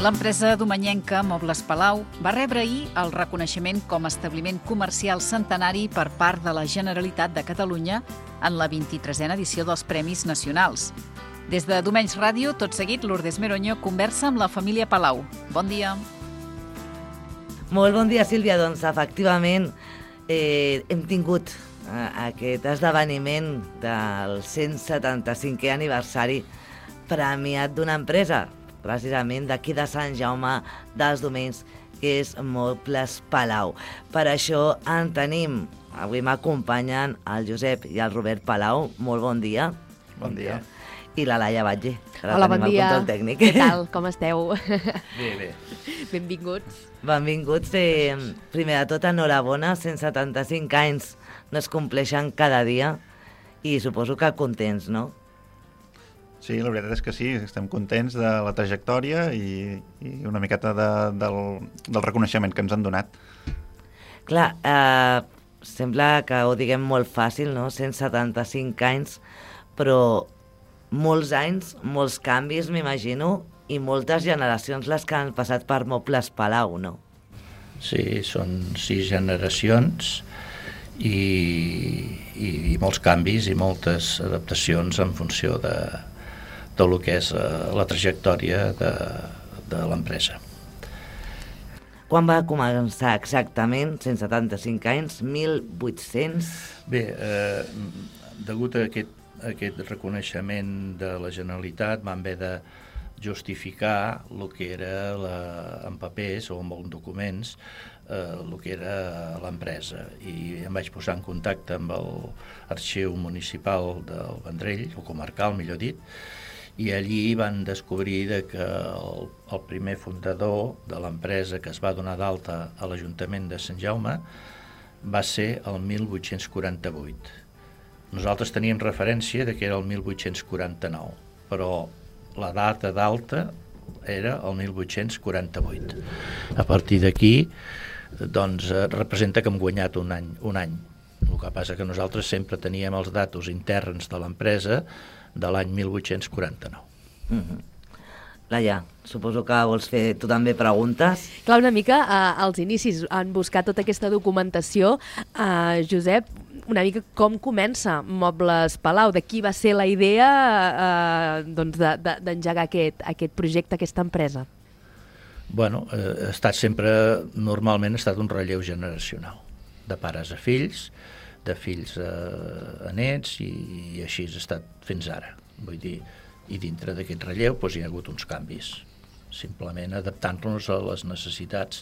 L'empresa domenyenca Mobles Palau va rebre ahir el reconeixement com a establiment comercial centenari per part de la Generalitat de Catalunya en la 23a edició dels Premis Nacionals. Des de Domenys Ràdio, tot seguit, Lourdes Meroño conversa amb la família Palau. Bon dia. Molt bon dia, Sílvia. Doncs, efectivament, hem tingut aquest esdeveniment del 175è aniversari premiat d'una empresa, precisament d'aquí de Sant Jaume dels Domenys, que és Mobles Palau. Per això en tenim. Avui m'acompanyen el Josep i el Robert Palau. Molt bon dia. Bon dia. I la Laia Batlle, que la Hola, tenim bon dia. al control tècnic. Què tal? Com esteu? Bé. Benvinguts. Benvinguts. Primer de tot, enhorabona, 175 anys no es compleixen cada dia i suposo que contents, no? Sí, la veritat és que sí, estem contents de la trajectòria i una miqueta del reconeixement que ens han donat. Clar, sembla que ho diguem molt fàcil, no? 175 anys, però molts anys, molts canvis, m'imagino, i moltes generacions les que han passat per Mobles Palau, no? Sí, són 6 generacions i molts canvis i moltes adaptacions en funció de lo que és la trajectòria de l'empresa. Quan va començar exactament, 175 anys, 1800? Bé, degut a aquest reconeixement de la Generalitat vam haver de justificar el que era en papers o en documents el que era l'empresa, i em vaig posar en contacte amb l'arxiu municipal del Vendrell, o comarcal millor dit, i allí van descobrir que el primer fundador de l'empresa que es va donar d'alta a l'Ajuntament de Sant Jaume va ser el 1848. Nosaltres teníem referència que era el 1849, però la data d'alta era el 1848. A partir d'aquí, doncs, representa que hem guanyat un any. El que passa que nosaltres sempre teníem els datos interns de l'empresa de l'any 1849. Laia, suposo que vols fer tu també preguntes. Clar, una mica als inicis han buscat tota aquesta documentació. Josep, una mica com comença Mobles Palau? De qui va ser la idea d'engegar aquest projecte, aquesta empresa? Bueno, normalment ha estat un relleu generacional, de pares a fills, de fills a nets, i així ha estat fins ara. Vull dir, i dintre d'aquest relleu hi ha hagut uns canvis, simplement adaptant-nos a les necessitats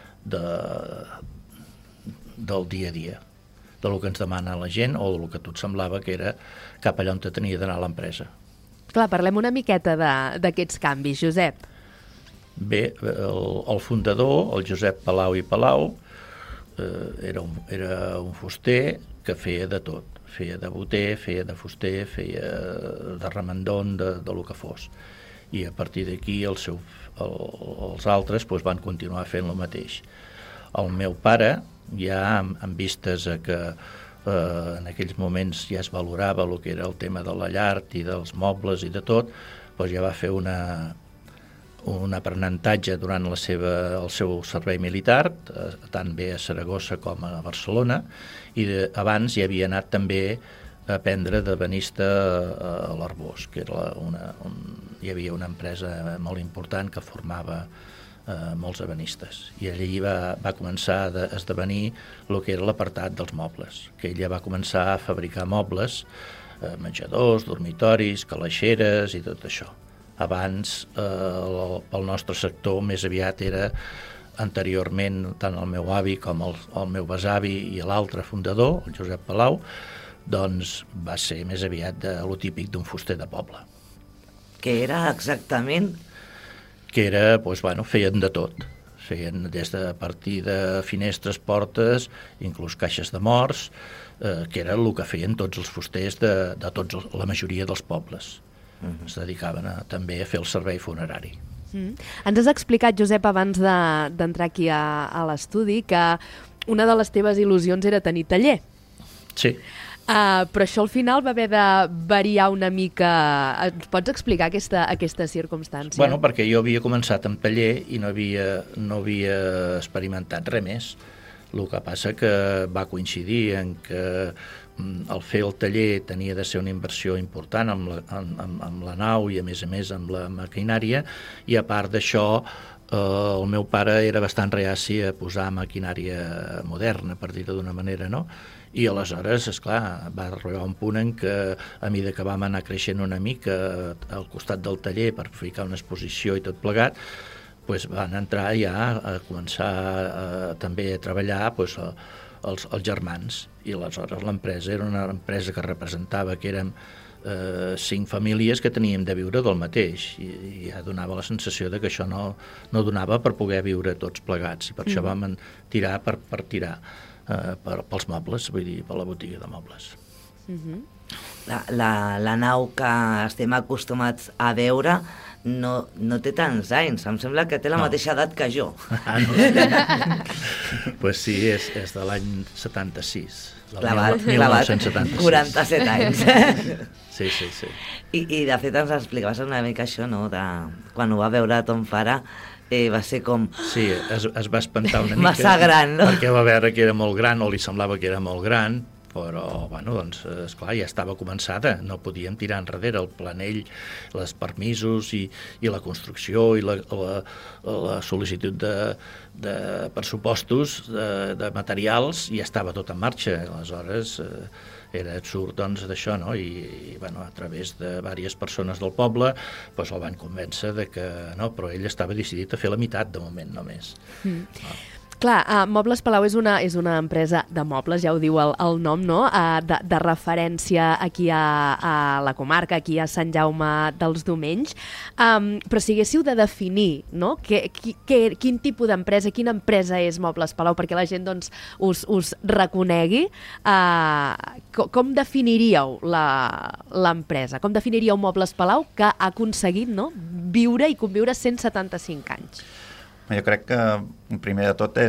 del dia a dia, del que ens demana la gent o del que a tu et semblava que era cap allà on tenia d'anar l'empresa. Clar, parlem una miqueta d'aquests canvis, Josep. Bé, el fundador, el Josep Palau i Palau, era un fuster que feia de tot. Feia de boter, feia de fuster, feia de remendon, de lo que fos. I a partir d'aquí els altres van continuar fent el mateix. El meu pare, ja amb vistes a que en aquells moments ja es valorava el que era el tema de la llar i dels mobles i de tot, ja va fer un aprenentatge durant el seu servei militar, tant bé a Saragossa com a Barcelona, i abans hi havia anat també a aprendre d'ebenista a l'Arbós, que hi havia una empresa molt important que formava molts ebenistes. I allí va començar a esdevenir el que era l'apartat dels mobles, que ella va començar a fabricar mobles, menjadors, dormitoris, calaixeres i tot això. Abans, el nostre sector més aviat era, anteriorment, tant el meu avi com el meu besavi i l'altre fundador, el Josep Palau, doncs va ser més aviat de lo típic d'un fuster de poble. Què era exactament? Que era, feien de tot. Feien des de partir de finestres, portes, inclús caixes de morts, que era el que feien tots els fusters de la majoria dels pobles. Es dedicaven també a fer el servei funerari. Ens has explicat, Josep, abans d'entrar aquí a l'estudi, que una de les teves il·lusions era tenir taller. Sí. Però això al final va haver de variar una mica. Ens pots explicar aquesta circumstància? Bueno, perquè jo havia començat amb taller i no havia experimentat res més. El que passa que va coincidir en que el fer el taller tenia de ser una inversió important amb la nau i a més amb la maquinària, i a part d'això el meu pare era bastant reaci a posar maquinària moderna, per dir-ho d'una manera, no? I aleshores, esclar, va arribar un punt en què a mesura que vam anar creixent una mica al costat del taller per ficar una exposició i tot plegat, doncs van entrar ja a començar també a treballar els germans, i aleshores l'empresa era una empresa que representava que érem 5 famílies que teníem de viure del mateix, i ja donava la sensació de que això no donava per poder viure tots plegats, i per això vam tirar per tirar pels mobles, vull dir, per la botiga de mobles. La nau que estem acostumats a veure no té tants anys, em sembla que té la mateixa edat que jo. Pues sí, és de l'any 76. Clavat, 1976. 47 anys. Sí. I de fet ens explicaves una mica això, no? Quan ho va veure ton pare, va ser com... Sí, es va espantar una mica. Massa gran, no? Perquè va veure que era molt gran, o li semblava que era molt gran, però, bueno, doncs, esclar, ja estava començada, no podíem tirar enrere el planell, els permisos i la construcció i la sol·licitud de pressupostos, de materials, ja estava tot en marxa. Aleshores, era absurd, doncs, d'això, no? I, bueno, a través de diverses persones del poble, doncs el van convèncer de que no, però ell estava decidit a fer la meitat, de moment, només. Clar, Mobles Palau és una empresa de mobles, ja ho diu el nom, no? De referència aquí a la comarca, aquí a Sant Jaume dels Domenys. Però si haguéssiu de definir, no? Quin tipus d'empresa, quina empresa és Mobles Palau, perquè la gent doncs, us reconegui, com definiríeu l'empresa? Com definiríeu Mobles Palau, que ha aconseguit, no, viure i conviure 175 anys? Jo crec que, primer de tot,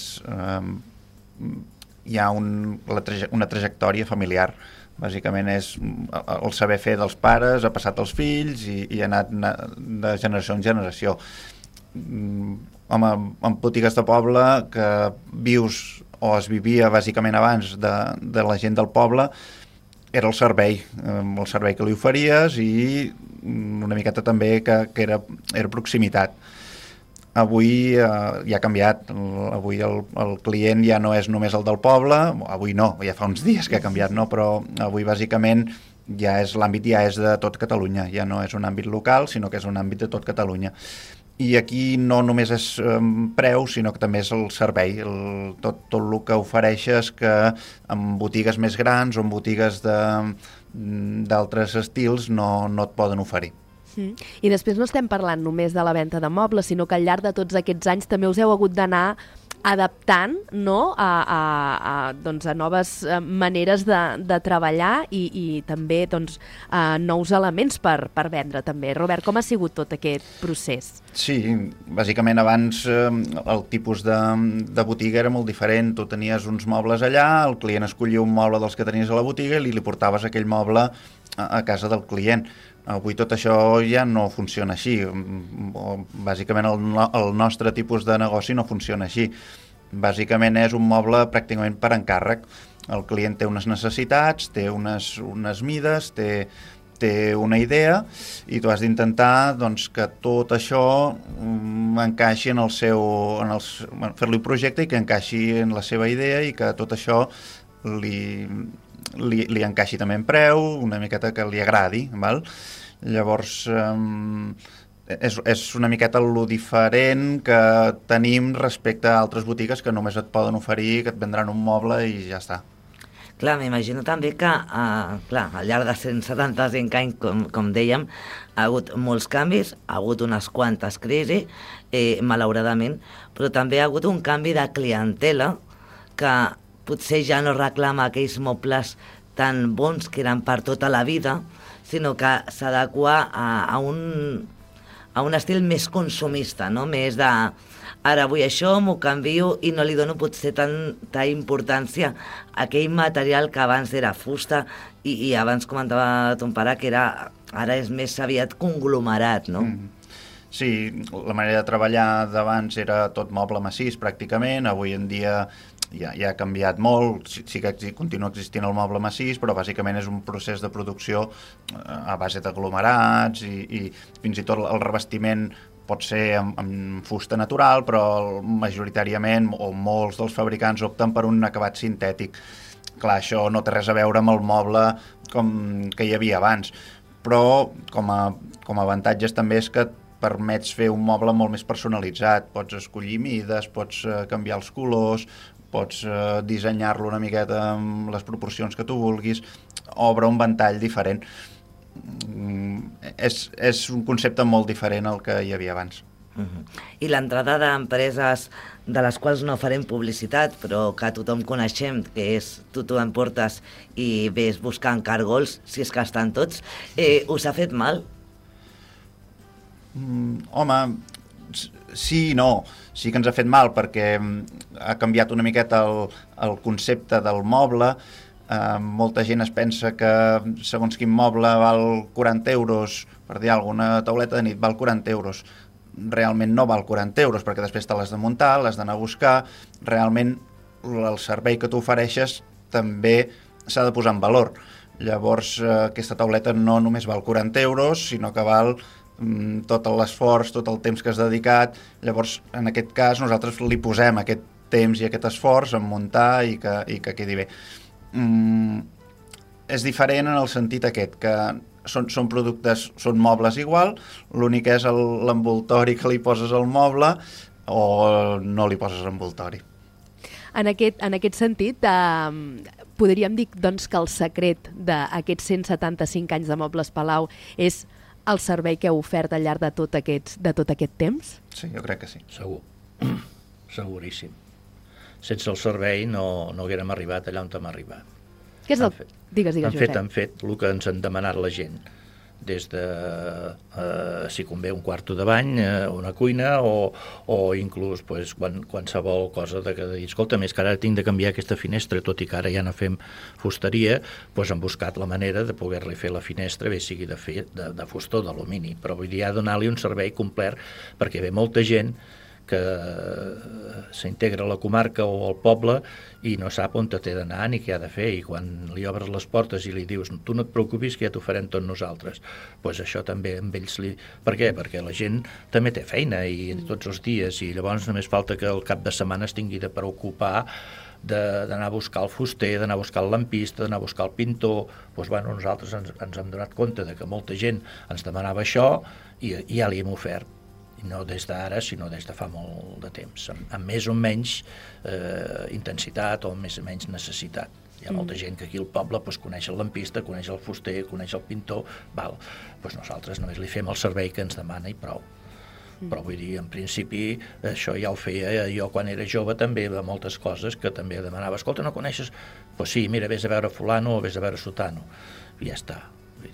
hi ha una trajectòria familiar. Bàsicament és el saber fer dels pares, ha passat als fills i ha anat de generació en generació. Home, en botigues de poble que vius o es vivia bàsicament abans de la gent del poble, era el servei que li oferies i una miqueta també que era proximitat. Avui ja ha canviat, avui el client ja no és només el del poble, avui no, ja fa uns dies que ha canviat, no? Però avui bàsicament l'àmbit ja és de tot Catalunya, ja no és un àmbit local, sinó que és un àmbit de tot Catalunya. I aquí no només és preu, sinó que també és el servei, tot el que ofereixes que en botigues més grans o en botigues d'altres estils no et poden oferir. I després no estem parlant només de la venda de mobles, sinó que al llarg de tots aquests anys també us heu hagut d'anar adaptant, no? a noves maneres de treballar i també doncs, nous elements per vendre també. Robert, com ha sigut tot aquest procés? Sí, bàsicament abans el tipus de botiga era molt diferent. Tu tenies uns mobles allà, el client escollia un moble dels que tenies a la botiga i li portaves aquell moble a casa del client. Avui tot això ja no funciona així. Bàsicament el nostre tipus de negoci no funciona així. Bàsicament és un moble pràcticament per encàrrec. El client té unes necessitats, té unes mides, té una idea i tu has d'intentar doncs, que tot això encaixi en fer-li un projecte i que encaixi en la seva idea i que tot això li encaixi també en preu, una miqueta que li agradi, val? Llavors és una miqueta lo diferent que tenim respecte a altres botigues que només et poden oferir, que et vendran un moble i ja està. Clar, m'imagino també que al llarg de 175 anys, com dèiem, ha hagut molts canvis, ha hagut unes quantes crisis, malauradament, però també ha hagut un canvi de clientela que potser ja no reclama aquells mobles tan bons que eren per tota la vida, sinó que s'adequa a un estil més consumista, no? Més de ara vull això, m'ho canvio i no li dono potser tanta importància a aquell material que abans era fusta i abans comentava ton pare que ara és més aviat conglomerat, no? Sí, la manera de treballar d'abans era tot moble massís pràcticament, avui en dia ja ha canviat molt, sí que continua existint el moble massís, però bàsicament és un procés de producció a base d'aglomerats i fins i tot el revestiment pot ser amb fusta natural, però majoritàriament o molts dels fabricants opten per un acabat sintètic. Clar, això no té res a veure amb el moble que hi havia abans, però com a avantatges també és que permets fer un moble molt més personalitzat, pots escollir mides, pots canviar els colors, pots dissenyar-lo una miqueta amb les proporcions que tu vulguis, obre un ventall diferent. És un concepte molt diferent al que hi havia abans. I l'entrada d'empreses de les quals no farem publicitat, però que tothom coneixem, que és tu emportes i ves buscant cargols, si és que estan tots, us ha fet mal? Home, sí i no. Sí que ens ha fet mal perquè ha canviat una miqueta el concepte del moble. Molta gent es pensa que segons quin moble val 40 euros, per dir alguna tauleta de nit val 40 euros. Realment no val 40 euros perquè després te l'has de muntar, l'has d'anar a buscar. Realment el servei que tu ofereixes també s'ha de posar en valor. Llavors aquesta tauleta no només val 40 euros, sinó que val tot l'esforç, tot el temps que has dedicat. Llavors, en aquest cas, nosaltres li posem aquest temps i aquest esforç en muntar i que quedi bé. És diferent en el sentit aquest, que són productes, són mobles igual, l'únic és l'envoltori que li poses al moble o no li poses envoltori. En aquest sentit, podríem dir doncs, que el secret d'aquests 175 anys de Mobles Palau és el servei que heu ofert al llarg de tot aquest temps? Sí, jo crec que sí. Segur. Seguríssim. Sense el servei no haguérem arribat allà on hem arribat. Què és el... Digues, Josep. Han fet el que ens han demanat la gent. Des de, si convé, un quarto de bany, una cuina o inclús qualsevol cosa de dir, escolta, més que ara tinc de canviar aquesta finestra, tot i que ara ja no fem fusteria, hem buscat la manera de poder-li fer la finestra, bé sigui de fusta o d'alumini, però vull dir, donar-li un servei complet, perquè ve molta gent que s'integra a la comarca o al poble i no sap on té d'anar ni què ha de fer, i quan li obres les portes i li dius tu no et preocupis que ja t'ho farem tot nosaltres, doncs això també amb ells Per què? Perquè la gent també té feina i tots els dies, i llavors només falta que el cap de setmana es tingui de preocupar d'anar a buscar el fuster, d'anar a buscar el lampista, d'anar a buscar el pintor. Nosaltres ens hem donat compte de que molta gent ens demanava això i ja li hem ofert. I no des d'ara, sinó des de fa molt de temps, amb més o menys intensitat o més o menys necessitat. Hi ha molta gent que aquí al poble coneix el lampista, coneix el fuster, coneix el pintor, nosaltres només li fem el servei que ens demana i prou. Però vull dir, en principi, això ja ho feia jo quan era jove també, de moltes coses que també demanava, escolta, no coneixes? Doncs sí, mira, vés a veure fulano o vés a veure sotano. I ja està.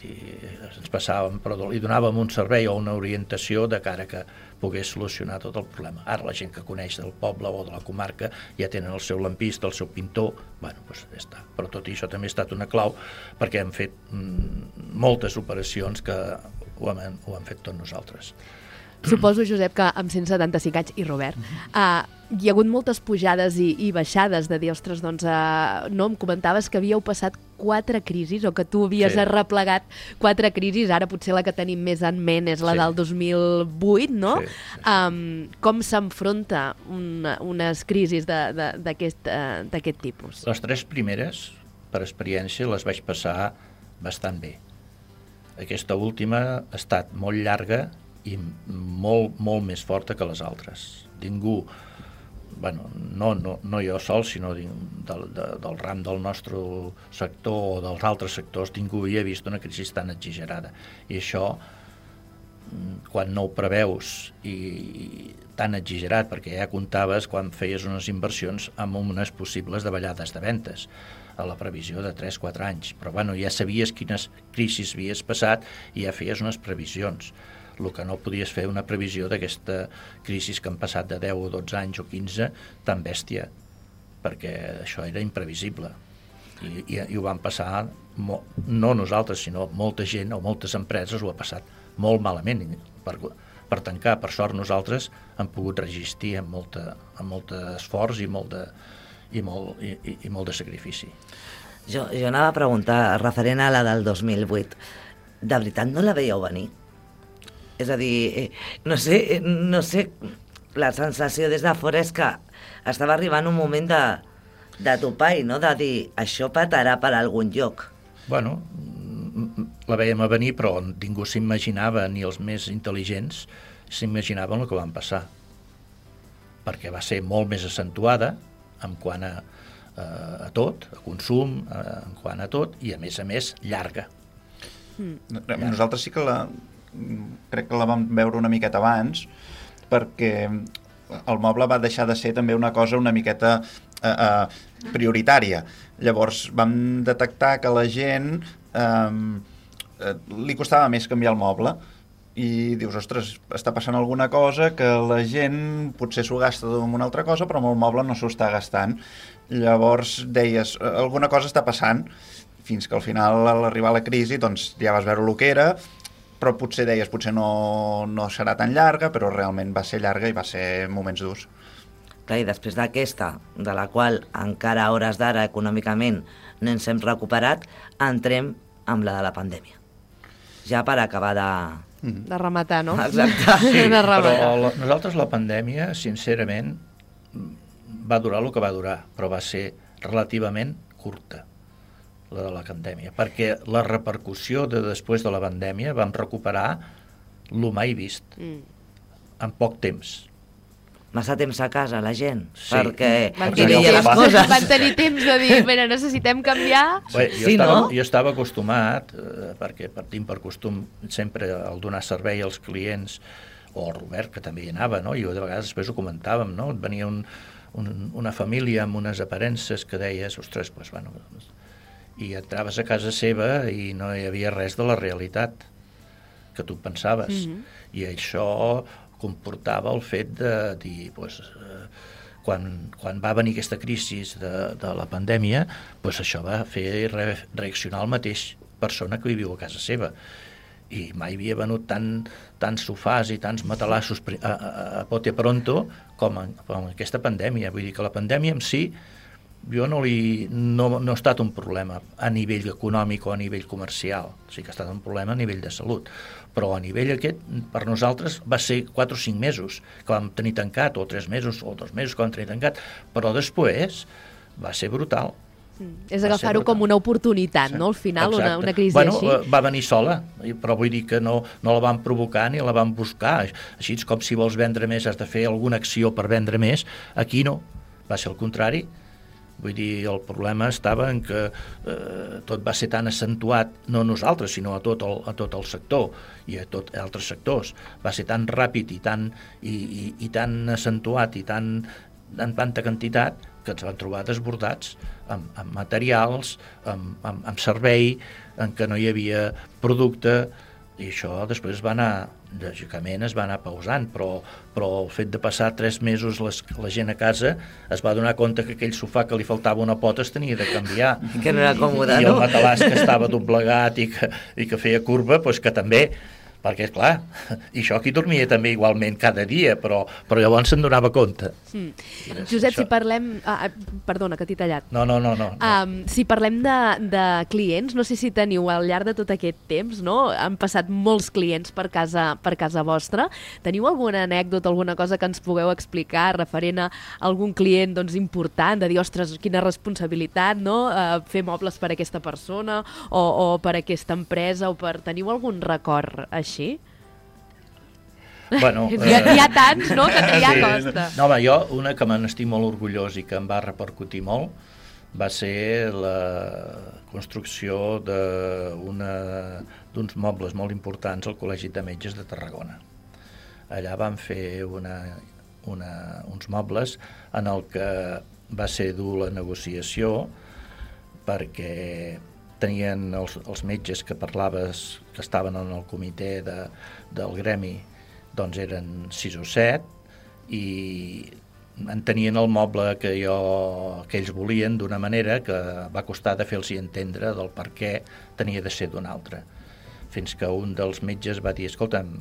Ens passàvem, però li donàvem un servei o una orientació de cara que pogués solucionar tot el problema. Ara la gent que coneix del poble o de la comarca ja tenen el seu lampista, el seu pintor, ja està. Però tot i això també ha estat una clau perquè hem fet moltes operacions que ho hem fet tots nosaltres. Suposo, Josep, que amb 175 anys, i Robert, hi ha hagut moltes pujades i baixades de dir, ostres, doncs, no, em comentaves que havíeu passat 4 crisis, o que tu havies arreplegat 4 crisis, ara potser la que tenim més en ment és la del 2008, no? Sí. Com s'enfronta unes crisis d'aquest tipus? Les 3 primeres, per experiència, les vaig passar bastant bé. Aquesta última ha estat molt llarga i molt, molt més forta que les altres. Ningú, no jo sol, sinó del ram del nostre sector o dels altres sectors, ningú havia vist una crisi tan exagerada. I això, quan no ho preveus i tan exagerat, perquè ja comptaves quan feies unes inversions amb unes possibles davallades de ventes a la previsió de 3-4 anys, però ja sabies quines crisis havies passat i ja feies unes previsions. El que no podies fer una previsió d'aquesta crisi que han passat de 10 o 12 anys o 15 tan bèstia, perquè això era imprevisible. I ho van passar, no nosaltres, sinó molta gent o moltes empreses ho ha passat molt malament per tancar. Per sort nosaltres hem pogut resistir amb molt esforç i molt de sacrifici. Jo anava a preguntar, referent a la del 2008, de veritat no la veieu venir? És a dir, no sé, la sensació des de fora és que estava arribant un moment de topall, no? De dir, això petarà per algun lloc. Bueno, la veiem a venir, però ningú s'imaginava, ni els més intel·ligents s'imaginaven el que van passar, perquè va ser molt més accentuada en quant a tot, a consum, en quant a tot, i a més llarga. Nosaltres sí que crec que la vam veure una miqueta abans, perquè el moble va deixar de ser també una cosa una miqueta prioritària. Llavors vam detectar que a la gent li costava més canviar el moble, i dius, ostres, està passant alguna cosa que la gent potser s'ho gasta en una altra cosa, però amb el moble no s'ho està gastant. Llavors deies, alguna cosa està passant, fins que al final, a l'arribar a la crisi, doncs ja vas veure el que era, però potser deies, potser no serà tan llarga, però realment va ser llarga i va ser moments durs. Clar, i després d'aquesta, de la qual encara a hores d'ara econòmicament no ens hem recuperat, entrem amb la de la pandèmia. Ja per acabar de rematar, no? Exacte. Sí, però nosaltres la pandèmia, sincerament, va durar el que va durar, però va ser relativament curta, la de la pandèmia, perquè la repercussió de després de la pandèmia vam recuperar el mai vist en poc temps. Massa temps a casa, la gent, Sí. perquè Van hi veia les coses. tenir temps de dir, mira, necessitem canviar. Bé, no? Jo estava acostumat, perquè tinc per costum sempre el donar servei als clients, o el Robert, que també hi anava, no? I de vegades després ho comentàvem, no? Venia una família amb unes aparences que deies, ostres, doncs, bueno, i entraves a casa seva i no hi havia res de la realitat que tu pensaves. I això comportava el fet de dir, doncs, quan va venir aquesta crisi de la pandèmia, doncs això va fer reaccionar el mateix persona que viviu a casa seva. I mai havia venut tants sofàs i tants matalassos a pote pronto com aquesta pandèmia. Vull dir que la pandèmia en si jo no ha estat un problema a nivell econòmic o a nivell comercial, sí que ha estat un problema a nivell de salut, però a nivell aquest, per nosaltres, va ser 4 o 5 mesos que vam tenir tancat, o 3 mesos, o 2 mesos que vam tenir tancat, però després va ser brutal. És agafar-ho com una oportunitat, sí. No? Al final, una crisi així. Va venir sola, però vull dir que no la vam provocar ni la vam buscar. Així com si vols vendre més has de fer alguna acció per vendre més. Aquí no, va ser el contrari. Vull dir, el problema estava en que tot va ser tan accentuat, no a nosaltres, sinó a tot el sector i a tots altres sectors. Va ser tan ràpid i tan accentuat i en tanta quantitat que ens van trobar desbordats amb materials, amb servei, en què no hi havia producte, i això després lògicament es va anar pausant, però el fet de passar 3 mesos la gent a casa es va donar compte que aquell sofà que li faltava una pota es tenia de canviar. Que no era còmode, I el matalàs que estava doblegat i que feia curva, doncs que també, perquè, clar, i això aquí dormia també igualment cada dia, però llavors se'n donava compte. Josep, si parlem... perdona, que t'he tallat. No. Si parlem de clients, no sé si teniu al llarg de tot aquest temps, no? Han passat molts clients per casa vostra. Teniu alguna anècdota, alguna cosa que ens pugueu explicar referent a algun client doncs, important, de dir, ostres, quina responsabilitat, no? Fer mobles per a aquesta persona o per a aquesta empresa, o per... Teniu algun record així? Bueno, hi ha tants, no?, que ja costa. No, home, jo, una que me n'estic molt orgullós i que em va repercutir molt va ser la construcció d'uns mobles molt importants al Col·legi de Metges de Tarragona. Allà vam fer uns mobles en el que va ser dur la negociació, perquè tenien els metges que parlaves, que estaven en el comitè del gremi, doncs eren 6 o 7, i en tenien el moble que ells volien d'una manera que va costar de fer-los entendre del per què tenia de ser d'una altra. Fins que un dels metges va dir, escolta'm,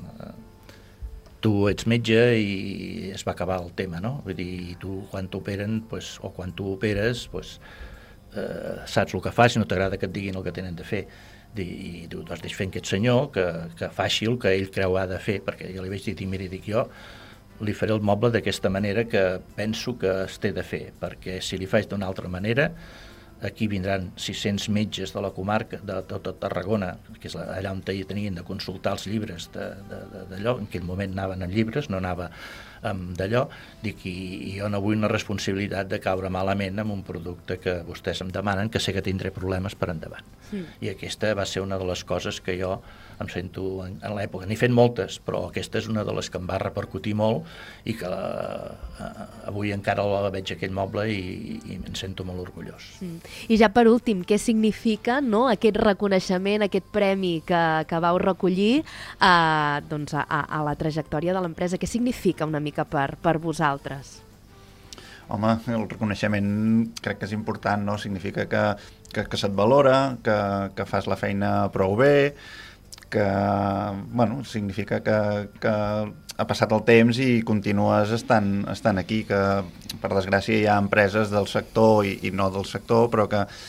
tu ets metge, i es va acabar el tema, no? Vull dir, tu quan t'operen, o quan tu operes, saps el que fas i no t'agrada que et diguin el que tenen de fer. I tu has de fer aquest senyor que faci el que ell creu ha de fer, perquè jo li vaig dir, mira, jo li faré el moble d'aquesta manera que penso que es té de fer, perquè si li faig d'una altra manera, aquí vindran 600 metges de la comarca de tota Tarragona, que és allà on tenien de consultar els llibres d'allò, en aquell moment anaven amb llibres, no anava d'allò, dic, i jo no vull una responsabilitat de caure malament amb un producte que vostès em demanen, que sé que tindré problemes per endavant. I aquesta va ser una de les coses que jo em sento en l'època. N'he fet moltes, però aquesta és una de les que em va repercutir molt i que avui encara la veig aquell moble i em sento molt orgullós. I ja per últim, què significa, no, aquest reconeixement, aquest premi que vau recollir a la trajectòria de l'empresa? Què significa una mica per vosaltres? Home, el reconeixement crec que és important, no? Significa que se't valora, que fas la feina prou bé, que significa que ha passat el temps i continues estant aquí, que per desgràcia hi ha empreses del sector i no del sector, però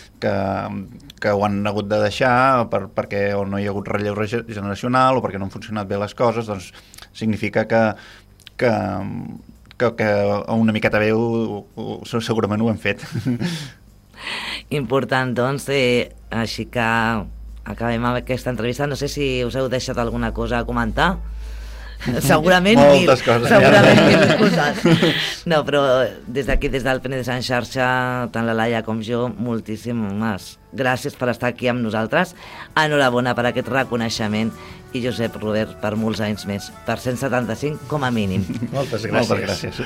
que ho han hagut de deixar perquè o no hi ha hagut relleu generacional o perquè no han funcionat bé les coses, doncs significa que una miqueta bé segurament ho hem fet. Important, doncs, així que acabem amb aquesta entrevista. No sé si us heu deixat alguna cosa a comentar. Segurament moltes coses. Segurament mil coses. No, però des d'aquí, des del Penedès en xarxa, tant la Laia com jo, moltíssimes gràcies per estar aquí amb nosaltres. Enhorabona per aquest reconeixement i Josep Robert per molts anys més, per 175 com a mínim. Moltes gràcies. Moltes gràcies.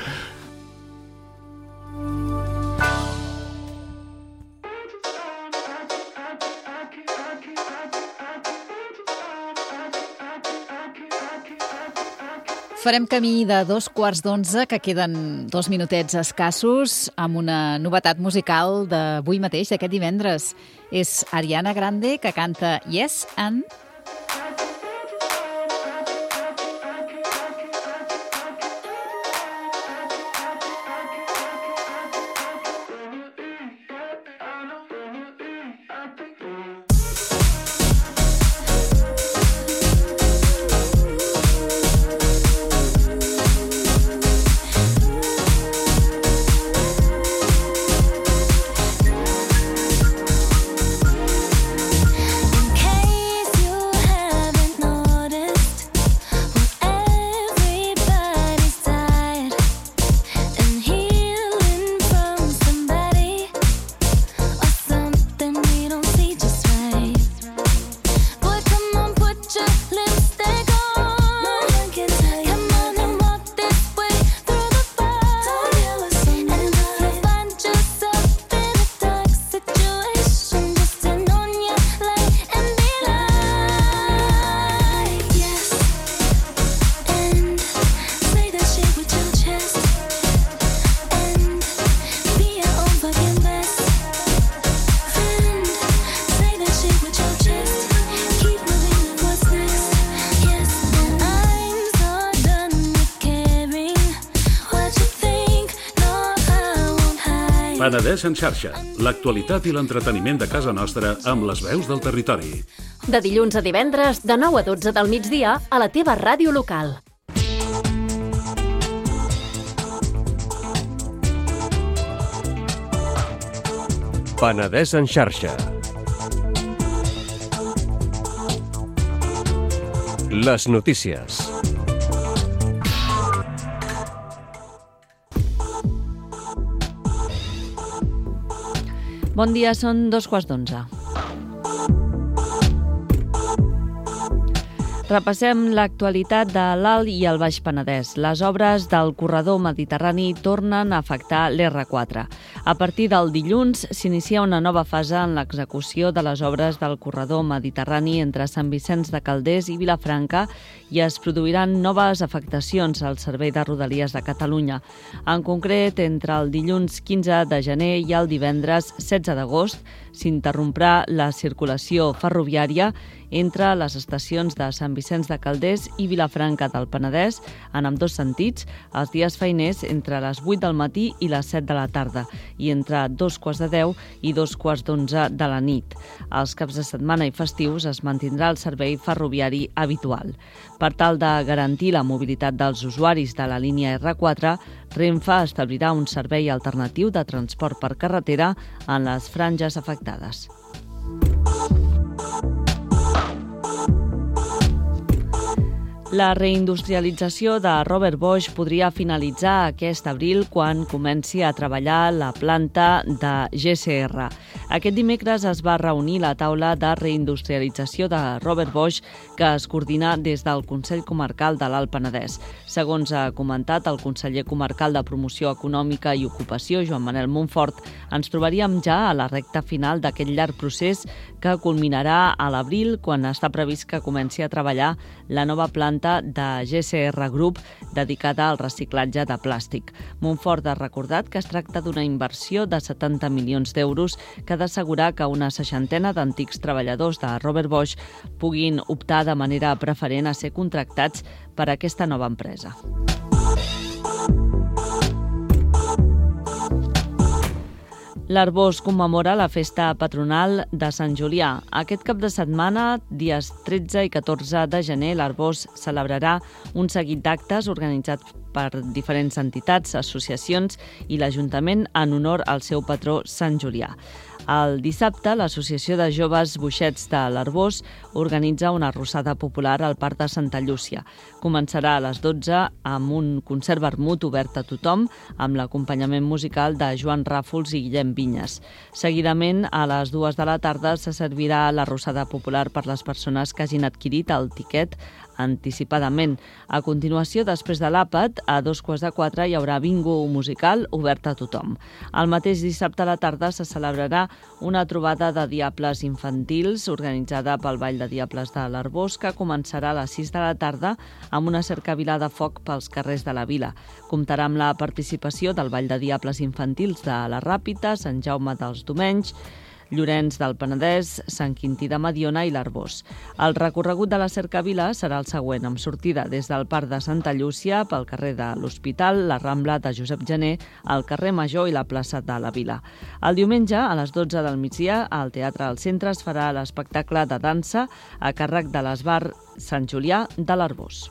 Farem camí de 11:15, que queden 2 minutets escassos, amb una novetat musical d'avui mateix, d'aquest divendres. És Ariana Grande, que canta Yes and... Penedès en xarxa, l'actualitat i l'entreteniment de casa nostra amb les veus del territori. De dilluns a divendres, de 9 a 12 del migdia, a la teva ràdio local. Penedès en xarxa. Les notícies. Bon dia, són 11:15. Repassem l'actualitat de l'Alt i el Baix Penedès. Les obres del corredor mediterrani tornen a afectar l'R4. A partir del dilluns s'inicia una nova fase en l'execució de les obres del corredor mediterrani entre Sant Vicenç de Calders i Vilafranca i es produiran noves afectacions al Servei de Rodalies de Catalunya. En concret, entre el dilluns 15 de gener i el divendres 16 d'agost s'interromprà la circulació ferroviària entre les estacions de Sant Vicenç de Calders i Vilafranca del Penedès, en ambdós sentits, els dies feiners entre les 8 del matí i les 7 de la tarda, i entre 2:10 i 2:11 de la nit. Els caps de setmana i festius es mantindrà el servei ferroviari habitual. Per tal de garantir la mobilitat dels usuaris de la línia R4, Renfe establirà un servei alternatiu de transport per carretera en les franges afectades. La reindustrialització de Robert Bosch podria finalitzar aquest abril quan comenci a treballar la planta de GCR. Aquest dimecres es va reunir la taula de reindustrialització de Robert Bosch que es coordina des del Consell Comarcal de l'Alt Penedès. Segons ha comentat el conseller comarcal de Promoció Econòmica i Ocupació, Joan Manel Montfort, ens trobaríem ja a la recta final d'aquest llarg procés que culminarà a l'abril quan està previst que comenci a treballar la nova planta de GCR Group dedicada al reciclatge de plàstic. Montfort ha recordat que es tracta d'una inversió de 70 milions d'euros que ha d'assegurar que una 60ena d'antics treballadors de Robert Bosch puguin optar de manera preferent a ser contractats per aquesta nova empresa. L'Arboç commemora la festa patronal de Sant Julià. Aquest cap de setmana, dies 13 i 14 de gener, l'Arboç celebrarà un seguit d'actes organitzats per diferents entitats, associacions i l'Ajuntament en honor al seu patró Sant Julià. El dissabte, l'Associació de Joves Boixets de l'Arboç organitza una arrossada popular al Parc de Santa Llúcia. Començarà a les 12 amb un concert vermut obert a tothom, amb l'acompanyament musical de Joan Ràfols i Guillem Vinyes. Seguidament, a les 2 de la tarda, se servirà l'arrossada popular per les persones que hagin adquirit el tiquet anticipadament. A continuació, després de l'àpat, a 3:45 hi haurà bingo musical obert a tothom. El mateix dissabte a la tarda se celebrarà una trobada de diables infantils organitzada pel Ball de Diables de l'Arboç que començarà a les 6 de la tarda amb una cercavila de foc pels carrers de la vila. Comptarà amb la participació del Ball de Diables infantils de la Ràpita, Sant Jaume dels Domenys, Llorenç del Penedès, Sant Quintí de Mediona i l'Arboç. El recorregut de la cercavila serà el següent, amb sortida des del Parc de Santa Llúcia pel carrer de l'Hospital, la Rambla de Josep Gener, el carrer Major i la plaça de la Vila. El diumenge, a les 12 del migdia, al Teatre del Centre es farà l'espectacle de dansa a càrrec de l'Esbar Sant Julià de l'Arboç.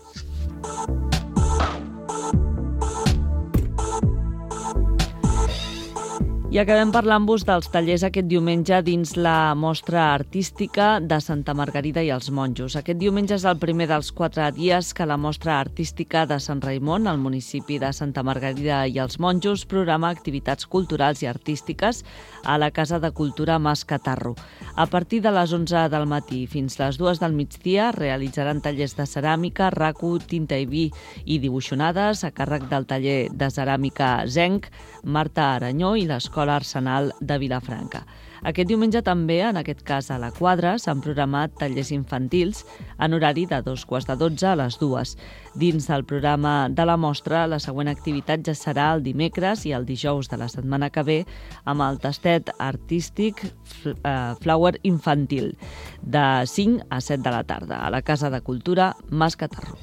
I acabem parlant-vos dels tallers aquest diumenge dins la mostra artística de Santa Margarida i els Monjos. Aquest diumenge és el primer dels 4 dies que la mostra artística de Sant Raimon, al municipi de Santa Margarida i els Monjos, programa activitats culturals i artístiques a la Casa de Cultura Mas Catarro. A partir de les 11 del matí fins les 2 del migdia realitzaran tallers de ceràmica, raco, tinta i vi i dibuixonades a càrrec del taller de ceràmica Zenc, Marta Aranyó i l'Escola Arsenal de Vilafranca. Aquest diumenge també, en aquest cas a la Quadra, s'han programat tallers infantils en horari de 2:12 a les 2. Dins del programa de la mostra, la següent activitat ja serà el dimecres i el dijous de la setmana que ve amb el tastet artístic Flower Infantil de 5 a 7 de la tarda a la Casa de Cultura Mas Catarro.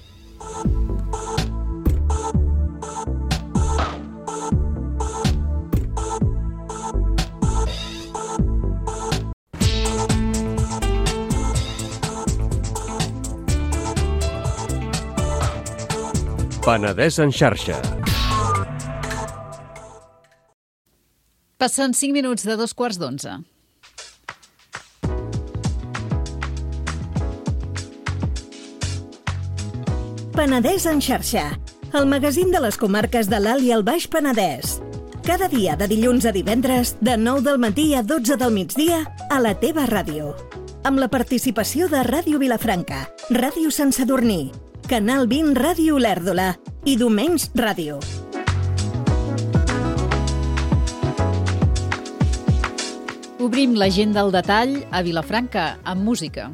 Penedès en xarxa. Passen 5 minuts de 2:15. Penedès en xarxa, el magazín de les comarques de l'Alt i el Baix Penedès. Cada dia de dilluns a divendres, de 9 del matí a 12 del migdia, a la teva ràdio. amb la participació de Ràdio Vilafranca, Ràdio Sant Sadurní, Canal 20 Ràdio Olèrdola i Domenys Ràdio. Obrim l'agenda al detall a Vilafranca amb música.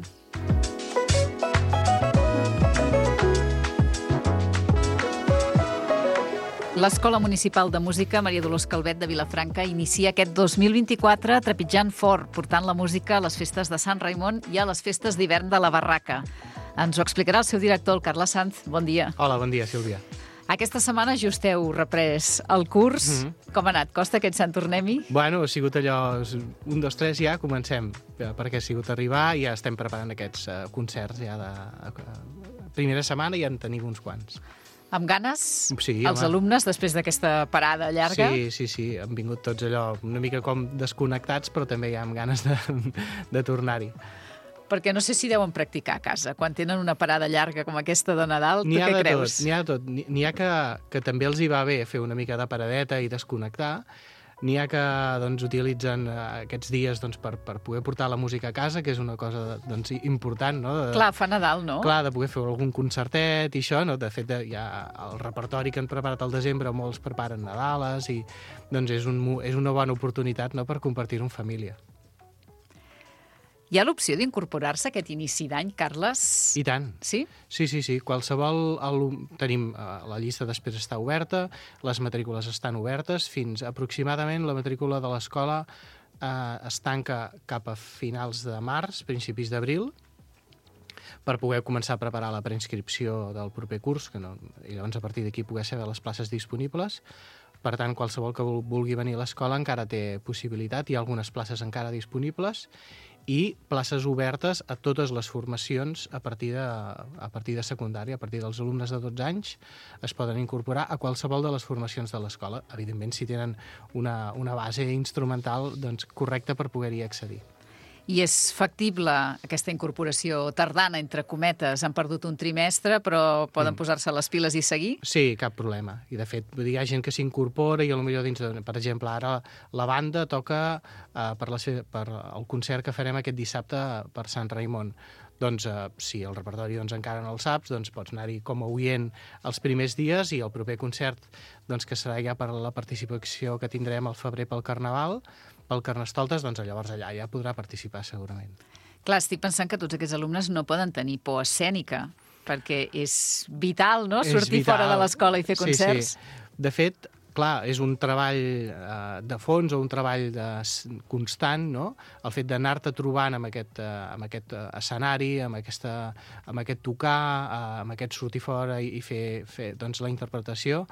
L'Escola Municipal de Música Maria Dolors Calvet de Vilafranca inicia aquest 2024 trepitjant fort, portant la música a les festes de Sant Raimon i a les festes d'hivern de la Barraca. Ens ho explicarà el seu director, el Carles Sanz. Bon dia. Hola, bon dia, Sílvia. Aquesta setmana just heu reprès el curs. Com ha anat? Costa que ens en tornem-hi? Bueno, ha sigut allò, 1, 2, 3, ja comencem, perquè ha sigut arribar i ja estem preparant aquests concerts ja de primera setmana i ja en tenim uns quants. Amb ganes? Sí, els alumnes, després d'aquesta parada llarga? Sí, han vingut tots allò una mica com desconnectats, però també ja amb ganes de tornar-hi. Perquè no sé si deuen practicar a casa, quan tenen una parada llarga com aquesta de Nadal, tu què creus? N'hi ha de tot. N'hi ha que també els hi va bé fer una mica de paradeta i desconnectar. N'hi ha que utilitzen aquests dies per poder portar la música a casa, que és una cosa important, no? Clar, fa Nadal, no? Clar, de poder fer algun concertet i això, no? De fet, ja el repertori que han preparat al desembre, molts preparen Nadales i és una bona oportunitat, no?, per compartir-ho en família. Hi ha l'opció d'incorporar-se a aquest inici d'any, Carles? I tant. Sí? Sí. Qualsevol tenim la llista d'espera està oberta, les matrícules estan obertes, fins aproximadament la matrícula de l'escola es tanca cap a finals de març, principis d'abril, per poder començar a preparar la preinscripció del proper curs, i llavors a partir d'aquí poder saber les places disponibles. Per tant, qualsevol que vulgui venir a l'escola encara té possibilitat, hi ha algunes places encara disponibles, i places obertes a totes les formacions a partir de secundària, a partir dels alumnes de 12 anys es poden incorporar a qualsevol de les formacions de l'escola, evidentment si tenen una base instrumental correcta per poder-hi accedir. I és factible aquesta incorporació tardana, entre cometes? Han perdut un trimestre, però poden posar-se les piles i seguir? Sí, cap problema. I, de fet, hi ha gent que s'incorpora i potser dins, per exemple, ara la banda toca per el concert que farem aquest dissabte per Sant Raimon. Si el repertori encara no el saps, pots anar-hi com a oient els primers dies i el proper concert, que serà ja per la participació que tindrem al febrer pel Carnaval, pel Carnestoltes, llavors allà ja podrà participar segurament. Clar, estic pensant que tots aquests alumnes no poden tenir por escènica, perquè és vital, no?, sortir fora de l'escola i fer concerts. Sí. De fet, clar, és un treball de fons o un treball constant, no? El fet d'anar-te trobant amb aquest escenari, amb aquest tocar, amb aquest sortir fora i fer la interpretació,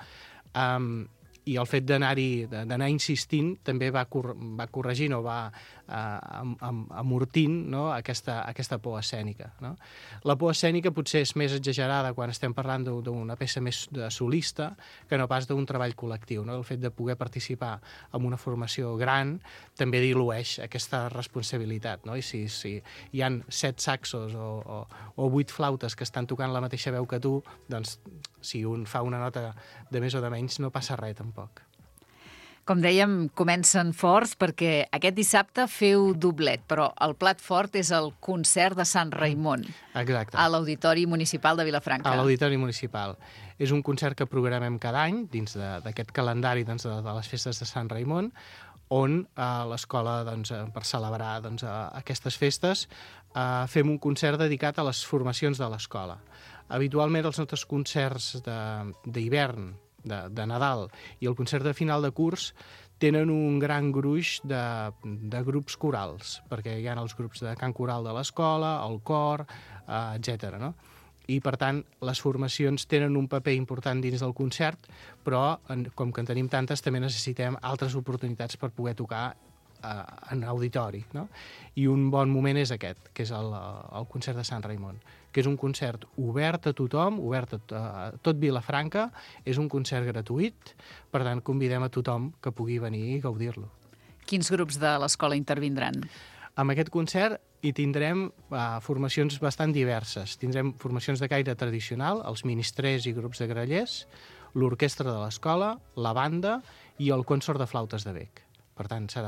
i el fet d'anar insistint també va corregint o va amortint, no?, aquesta por escènica. No? La por escènica potser és més exagerada quan estem parlant d'una peça més solista que no pas d'un treball col·lectiu. No? El fet de poder participar en una formació gran també dilueix aquesta responsabilitat. No? I si hi han 7 saxos o 8 flautes que estan tocant la mateixa veu que tu, si un fa una nota de més o de menys no passa res tampoc. Com dèiem, comencen forts perquè aquest dissabte feu doblet, però el plat fort és el concert de Sant Raimon. Exacte. A l'Auditori Municipal de Vilafranca. A l'Auditori Municipal. És un concert que programem cada any dins d'aquest calendari de les festes de Sant Raimon, on l'escola, per celebrar aquestes festes, fem un concert dedicat a les formacions de l'escola. Habitualment els nostres concerts d'hivern, de Nadal i el concert de final de curs tenen un gran gruix de grups corals, perquè hi ha els grups de cant coral de l'escola, el cor, etc. No? I, per tant, les formacions tenen un paper important dins del concert, però, com que en tenim tantes, també necessitem altres oportunitats per poder tocar en auditori. No? I un bon moment és aquest, que és el concert de Sant Raimon, que és un concert obert a tothom, obert a tot Vilafranca, és un concert gratuït, per tant, convidem a tothom que pugui venir i gaudir-lo. Quins grups de l'escola intervindran? Amb aquest concert hi tindrem formacions bastant diverses. Tindrem formacions de caire tradicional, els ministrers i grups de grallers, l'orquestra de l'escola, la banda i el consort de flautes de bec. Per tant, serà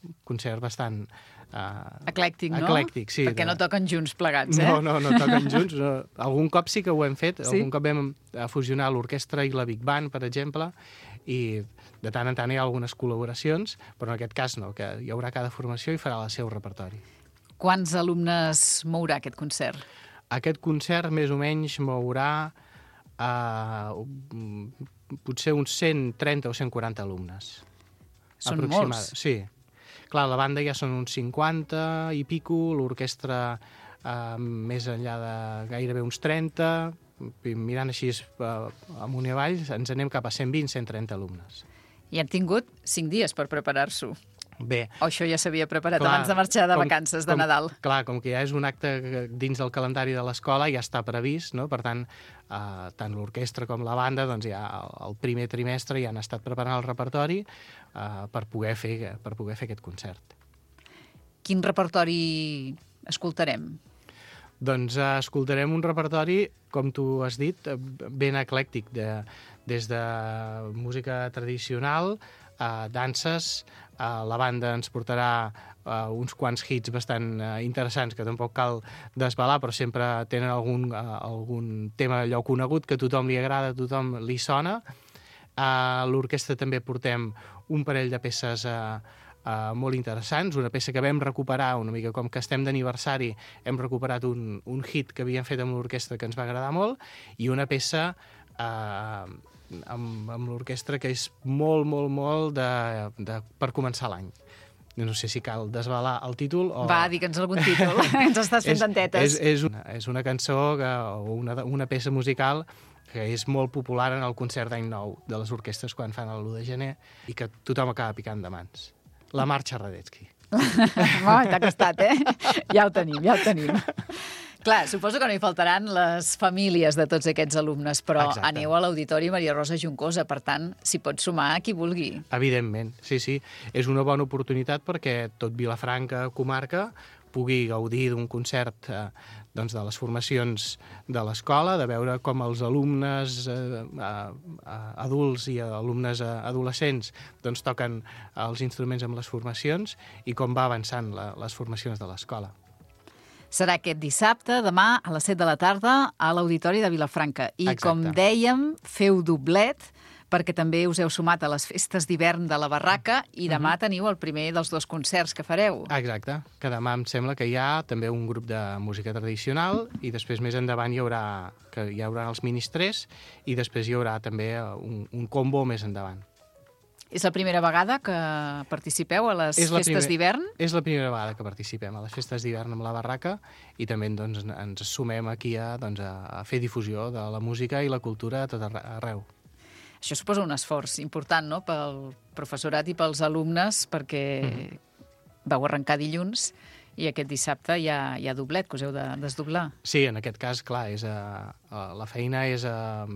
concert bastant... Eclèctic, no? Eclèctic, sí. Perquè no toquen junts plegats, No toquen junts. Algun cop sí que ho hem fet. Sí? Algun cop vam fusionar l'orquestra i la Big Band, per exemple, i de tant en tant hi ha algunes col·laboracions, però en aquest cas no, que hi haurà cada formació i farà el seu repertori. Quants alumnes mourà aquest concert? Aquest concert més o menys mourà potser uns 130 o 140 alumnes. Són molts. Sí. Clar, la banda ja són uns 50 i pico, l'orquestra més enllà de gairebé uns 30, mirant així amunt i avall, ens anem cap a 120-130 alumnes. I han tingut 5 dies per preparar-s'ho. Bé. O això ja s'havia preparat abans de marxar de vacances de Nadal. Clar, com que ja és un acte dins del calendari de l'escola, ja està previst, no? Per tant, tant l'orquestra com la banda, doncs ja el primer trimestre ja han estat preparant el repertori per poder fer aquest concert. Quin repertori escoltarem? Doncs escoltarem un repertori, com tu has dit, ben eclèctic, des de música tradicional, danses, la banda ens portarà uns quants hits bastant interessants que tampoc cal desvelar, però sempre tenen algun tema allò conegut que a tothom li agrada, a tothom li sona. A l'orquestra també portem un parell de peces molt interessants, una peça que vam recuperar una mica com que estem d'aniversari, hem recuperat un hit que havíem fet amb l'orquestra que ens va agradar molt, i una peça amb l'orquestra que és molt per començar l'any. No sé si cal desvelar el títol o... Va, digue'ns algun títol, ens estàs fent tantetes. És una cançó o una peça musical que és molt popular en el concert d'Any Nou de les orquestres quan fan el 1 de gener i que tothom acaba picant de mans. La Marxa Radetzky. T'ha costat, Ja ho tenim. Clar, suposo que no hi faltaran les famílies de tots aquests alumnes, però exacte. Aneu a l'Auditori Maria Rosa Juncosa, per tant, s'hi pot sumar qui vulgui. Evidentment, sí. És una bona oportunitat perquè tot Vilafranca, comarca, pugui gaudir d'un concert de les formacions de l'escola, de veure com els alumnes adults i alumnes adolescents toquen els instruments amb les formacions i com va avançant les formacions de l'escola. Serà aquest dissabte, demà, a les 7 de la tarda, a l'Auditori de Vilafranca. I, exacte. Com dèiem, feu doblet, perquè també us heu sumat a les festes d'hivern de la Barraca i demà teniu el primer dels 2 concerts que fareu. Exacte, que demà em sembla que hi ha també un grup de música tradicional i després més endavant hi haurà els ministrers i després hi haurà també un combo més endavant. És la primera vegada que participeu a les festes d'hivern? És la primera vegada que participem a les festes d'hivern amb la Barraca i també ens sumem aquí a fer difusió de la música i la cultura a tot arreu. Això suposa un esforç important, no?, pel professorat i pels alumnes, perquè vau arrencar dilluns i aquest dissabte hi ha doblet, que us heu de desdoblar. Sí, en aquest cas, clar, la feina és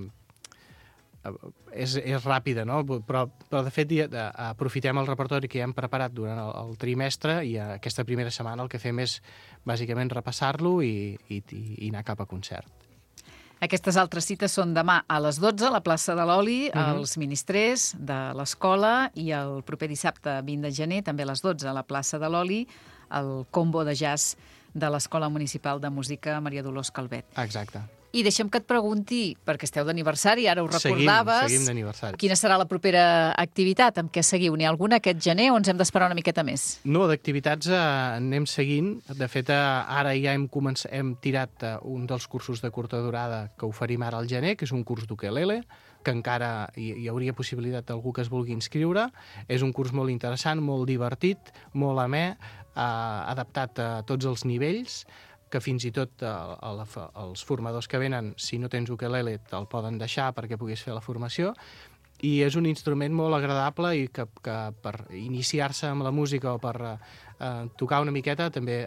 ràpida, no? Però de fet aprofitem el repertori que ja hem preparat durant el trimestre i aquesta primera setmana el que fem és bàsicament repassar-lo i anar cap a concert. Aquestes altres cites són demà a les 12 a la plaça de l'Oli, als ministrers de l'escola, i el proper dissabte 20 de gener, també a les 12 a la plaça de l'Oli, el combo de jazz de l'Escola Municipal de Música Maria Dolors Calvet. Exacte. I deixem que et pregunti, perquè esteu d'aniversari, ara ho recordaves. Seguim d'aniversari. Quina serà la propera activitat? Amb què seguiu? N'hi ha alguna aquest gener o ens hem d'esperar una miqueta més? No, d'activitats anem seguint. De fet, ara ja hem tirat un dels cursos de curta durada que oferim ara al gener, que és un curs d'ukelele, que encara hi hauria possibilitat d'algú que es vulgui inscriure. És un curs molt interessant, molt divertit, molt amè, adaptat a tots els nivells, que fins i tot els formadors que venen, si no tens ukelele, te'l poden deixar perquè puguis fer la formació. I és un instrument molt agradable i que per iniciar-se amb la música o per tocar una miqueta també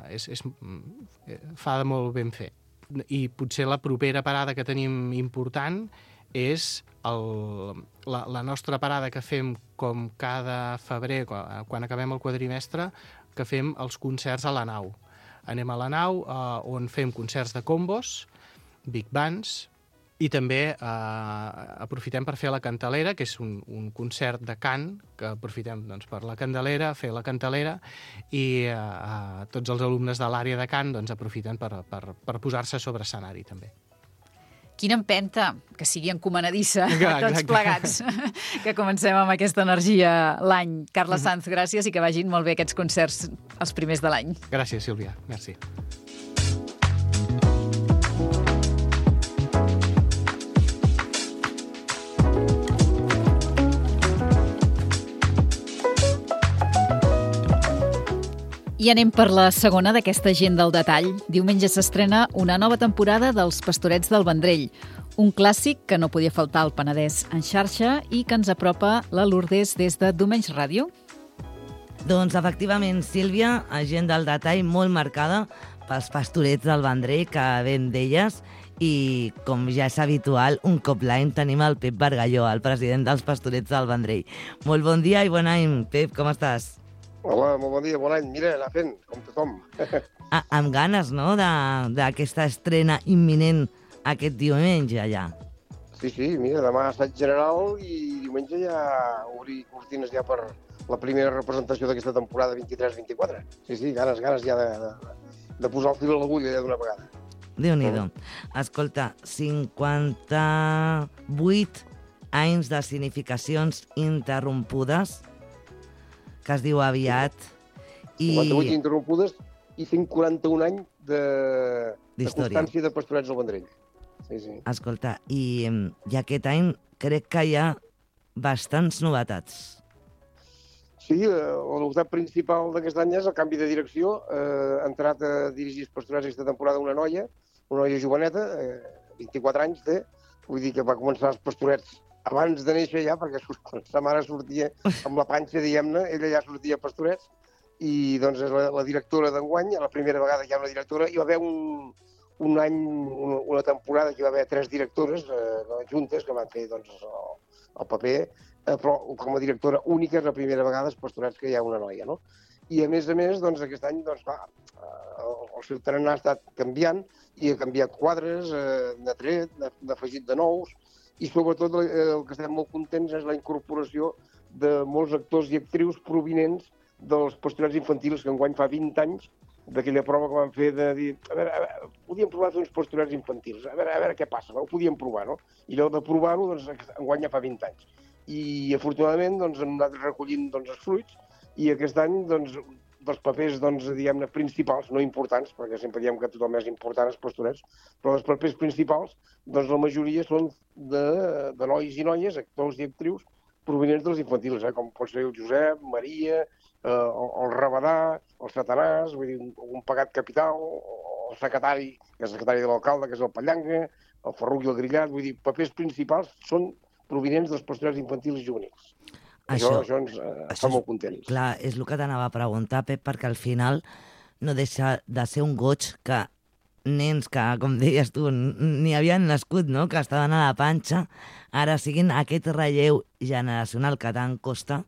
fa de molt ben fer. I potser la propera parada que tenim important és la nostra parada que fem com cada febrer, quan acabem el quadrimestre, que fem els concerts a la nau. Anem a la nau on fem concerts de combos, big bands I també aprofitem per fer la Cantalera, que és un concert de cant, que aprofitem doncs, per la Candelera, fer la Cantalera, i tots els alumnes de l'àrea de cant doncs, aprofiten per posar-se sobre escenari també. Quina empenta, que sigui encomanadissa a tots plegats, que comencem amb aquesta energia l'any. Carles Sanz, gràcies i que vagin molt bé aquests concerts els primers de l'any. Gràcies, Sílvia. Merci. I anem per la segona d'aquesta gent del detall. Diumenge s'estrena una nova temporada dels Pastorets del Vendrell, un clàssic que no podia faltar al Penedès en xarxa i que ens apropa la Lourdes des de Domenys Ràdio. Doncs efectivament, Sílvia, gent del detall molt marcada pels Pastorets del Vendrell, que ben d'elles, i com ja és habitual, un cop l'any tenim el Pep Bargalló, el president dels Pastorets del Vendrell. Molt bon dia i bon any, Pep, com estàs? Hola, molt bon dia, bon any. Mira, anar fent, com tothom. Amb ganes, no?, d'aquesta estrena imminent aquest diumenge, allà. Sí, mira, demà assaig general i diumenge ja obrir cortines ja per la primera representació d'aquesta temporada 23-24. Sí, ganes ja de posar el fil a l'agulla ja d'una vegada. Déu-n'hi-do. Escolta, 58 anys de significacions interrompudes, que es diu aviat. 58 interrompudes i 141 anys de constància de Pastorets del Vendrell. Sí. Escolta, i aquest any crec que hi ha bastants novetats. Sí, la novetat principal d'aquest any és el canvi de direcció. Ha entrat a dirigir els Pastorets aquesta temporada una noia joveneta, 24 anys té, vull dir que va començar els Pastorets abans de néixer ja, perquè quan sa mare sortia amb la panxa, diguem-ne, ella ja sortia a Pastorets, i doncs és la directora d'enguany, la primera vegada que hi ha una directora. Hi va haver un any, una temporada que hi va haver 3 directores juntes que van fer doncs, el paper, però com a directora única és la primera vegada als Pastorets que hi ha una noia, no? I a més, doncs, aquest any, doncs, clar, el seu tarannà ha estat canviant i ha canviat quadres, n'ha tret, n'ha afegit de nous, i sobretot el que estem molt contents és la incorporació de molts actors i actrius provinents dels Pastorets infantils, que enguany fa 20 anys d'aquella prova que van fer de dir, a veure, podíem provar fer uns Pastorets infantils, a veure què passa, ho podíem provar, no? I allò de provar-ho, doncs, enguany ja fa 20 anys. I afortunadament doncs, hem anat recollint doncs, els fruits, i aquest any doncs, dels papers, doncs, diguem-ne, principals, no importants, perquè sempre diem que tothom és important als Pastorets, però els papers principals, doncs la majoria són de nois i noies, actors i actrius, provinents dels infantils, com pot ser el Josep, Maria, el Rabadà, el Satanàs, vull dir, un pagat capital, el secretari, que és el secretari de l'alcalde, que és el Pallanga, el Ferruc i el Grillat, vull dir, papers principals són provinents dels Pastorets infantils i juvenils. Això ens fa molt contents. Clar, és el que t'anava a preguntar, Pep, perquè al final no deixa de ser un goig que nens que, com deies tu, ni havien nascut, no?, que estaven a la panxa, ara siguin aquest relleu generacional que tant costa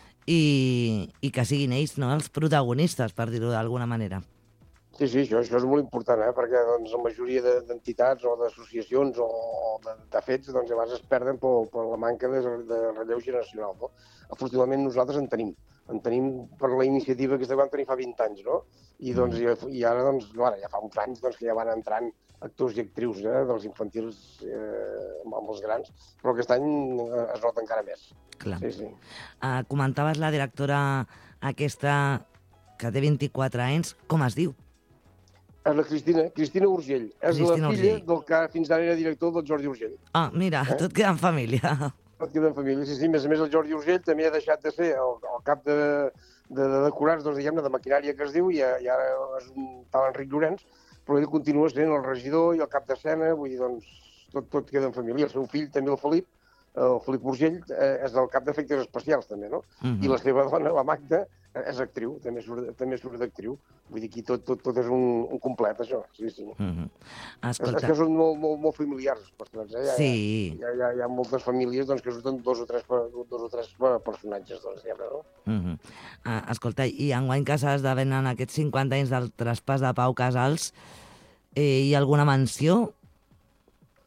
i que siguin ells, no?, els protagonistes, per dir-ho d'alguna manera. Sí, això és molt important, perquè doncs, la majoria d'entitats o d'associacions o de fets doncs, llavors es perden per la manca de relleu generacional. No? Afortunadament nosaltres en tenim per la iniciativa que vam tenir fa 20 anys, no? I ara, doncs, ja fa uns anys que ja van entrant actors i actrius dels infantils amb els grans, però aquest any es nota encara més. Clar. Sí. Comentaves la directora aquesta que té 24 anys, com es diu? És la Cristina Urgell. És la filla del que fins ara era director del Jordi Urgell. Ah, mira, tot queda en família. Tot queda en família, sí. A més el Jordi Urgell també ha deixat de ser el cap de decorats, doncs, diguem-ne, de maquinària que es diu, i ara és un tal Enric Llorenç, però ell continua sent el regidor i el cap d'escena, vull dir, doncs, tot queda en família. El seu fill, també el Felip Urgell, és el cap d'efectes especials, també, no? I la seva dona, la Magda, és actriu, també surt d'actriu. Vull dir, aquí tot és un complet, això. Sí. Escolta. És que són molt familiars, els Pastorets. Sí. Hi ha moltes famílies doncs, que surten dos o tres personatges, doncs, no? Escolta, i enguany que s'esdevenen aquests 50 anys del traspàs de Pau Casals, hi ha alguna menció?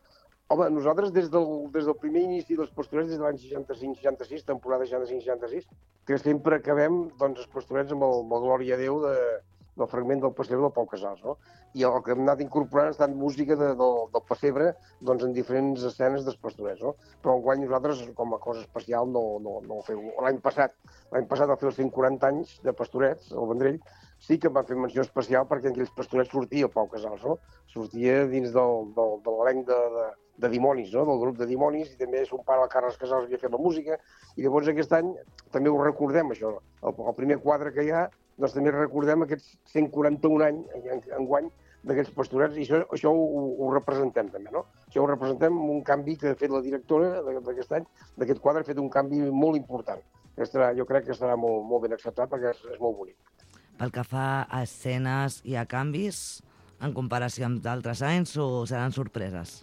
Home, nosaltres des del primer inici dels pastorets, des de l'any 65-66, temporada 65-66, que sempre acabem els pastorets amb el Glòria a Déu del fragment del pessebre del Pau Casals, no? I el que hem anat incorporant ha estat música del pessebre en diferents escenes dels pastorets, no? Però enguany nosaltres, com a cosa especial, no ho fem. L'any passat, al fer els 140 anys de pastorets, al Vendrell, sí que em van fer menció especial perquè en aquells pastorets sortia el Pau Casals, no? Sortia dins de l'elenc de Dimonis, no? Del grup de Dimonis, i també son pare, el Carles Casals, havia fet la música, i llavors aquest any també ho recordem, això. El primer quadre que hi ha, doncs també recordem aquests 141 anys enguany d'aquests pastorets, i això ho representem també, no? Això ho representem amb un canvi que ha fet la directora d'aquest any, d'aquest quadre, ha fet un canvi molt important. Jo crec que estarà molt ben acceptat perquè és molt bonic. Pel que fa a escenes i a canvis, en comparació amb d'altres anys, o seran sorpreses?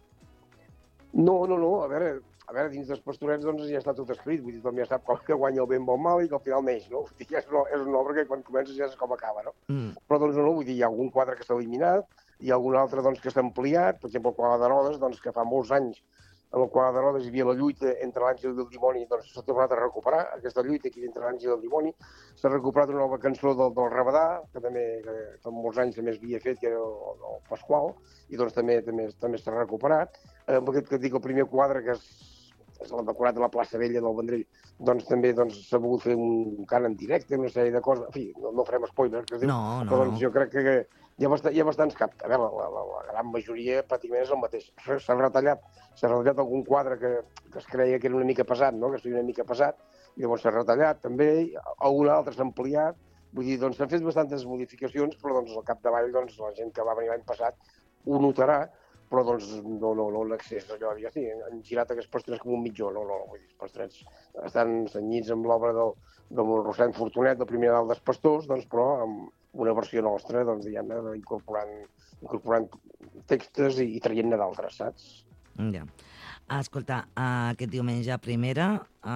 No, a veure, dins dels pastorets ja està tot escrit, vull dir, tothom ja sap que guanya el bé amb el mal i que al final neix, no? Vull dir, és una obra que quan comences ja és com acaba, no? Però no, vull dir, hi ha algun quadre que s'ha eliminat, hi ha algun altre que s'ha ampliat, per exemple, el quadre de Rodes, que fa molts anys en el quadre de Rodes hi havia la lluita entre l'àngel i el dimoni, s'ha tornat a recuperar, aquesta lluita aquí entre l'àngel i el dimoni. S'ha recuperat una nova cançó del Rabadà, que també fa molts anys també es havia fet, que era el Pasqual, i també s'ha recuperat. Amb aquest que et dic, el primer quadre, que és el decorat de la plaça Vella del Vendrell, també s'ha volgut fer un cant en directe, una sèrie de coses. En fi, no farem spoilers, que es diu. No. Però jo crec que hi ha bastants cap. A veure, la gran majoria pràcticament és el mateix. S'ha retallat algun quadre que es creia que era una mica pesat, no? Que estigui una mica pesat, i llavors s'ha retallat també, algun altre s'ha ampliat. Vull dir, s'han fet bastantes modificacions, però al capdavall la gent que va venir l'any passat ho notarà, però no l'accés allò, sí, han girat aquests pastorets com un mitjó, no, vull dir, els pastorets estan senyits amb l'obra del Rossany Fortunet, del primer dalt dels pastors, però amb una versió nostra, diguem-ne, incorporant textos i traient-ne d'altres, saps? Ja. Escolta, aquest diumenge primera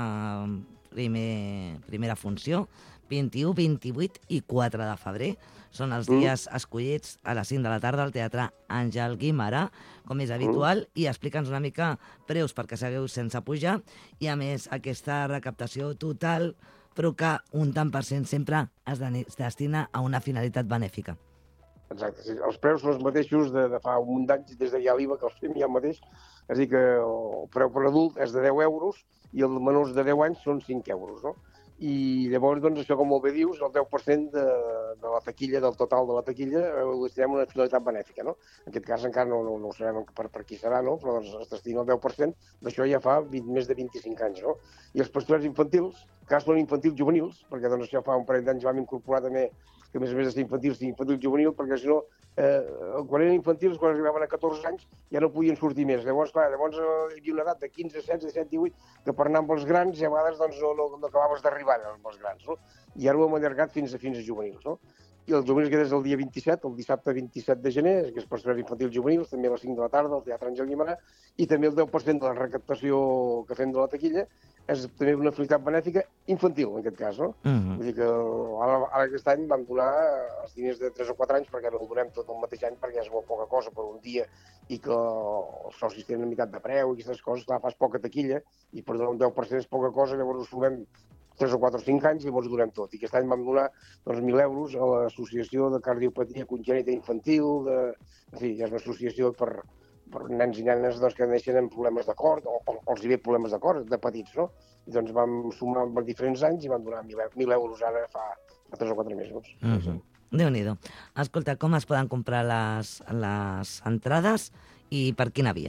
funció, 21, 28 i 4 de febrer. Són els dies escollits a les 5 de la tarda al Teatre Àngel Guimerà, com és habitual, i explica'ns una mica preus perquè segueu sense pujar, i a més aquesta recaptació total, però que un tant per cent sempre es destina a una finalitat benèfica. Exacte, sí. Els preus són els mateixos de fa un munt d'anys, des de ja l'IVA, que els fem ja mateix, és a dir que el preu per adult és de 10 euros i els menors de 10 anys són 5 euros, no? I llavors, això, com molt bé dius, el 10% de la taquilla, del total de la taquilla, ho destinem a una finalitat benèfica, no? En aquest cas encara no sabem per qui serà, no? Però es destina el 10%, d'això ja fa més de 25 anys, no? I els pastorets infantils, que són infantils juvenils, perquè això fa un parell d'anys vam incorporar també que a més de ser infantils juvenil, perquè si no, quan eren infantils, quan arribaven a 14 anys, ja no podien sortir més. Llavors, clar, hi havia una edat de 15, 16, 17, 18, que per anar amb els grans, ja a vegades no acabaves d'arribar amb els grans, no? I ara ho hem allargat fins a juvenils, no? I els juvenils que és el dia 27, el dissabte 27 de gener, que és pastorets infantils juvenils, també a les 5 de la tarda, al Teatre Àngel Guimerà, i també el 10% de la recaptació que fem de la taquilla és també una finalitat benèfica infantil, en aquest cas, no? Vull dir que ara aquest any vam donar els diners de 3 o 4 anys, perquè no ho donem tot el mateix any, perquè és molt poca cosa per un dia, i que els socis tenen meitat de preu, i aquestes coses, clar, fas poca taquilla, i per donar un 10% és poca cosa, llavors ho sumem 3 o 4 o 5 anys i llavors ho donem tot. I aquest any vam donar 1.000 euros a l'Associació de Cardiopatia Congènita Infantil, en fi, és una associació per nens i nenes que neixen amb problemes de cor, o els hi ve problemes de cor, de petits, no? I doncs vam sumar per diferents anys i vam donar 1.000 euros ara fa 3 o 4 mesos. Déu-n'hi-do. Escolta, com es poden comprar les entrades i per quina via?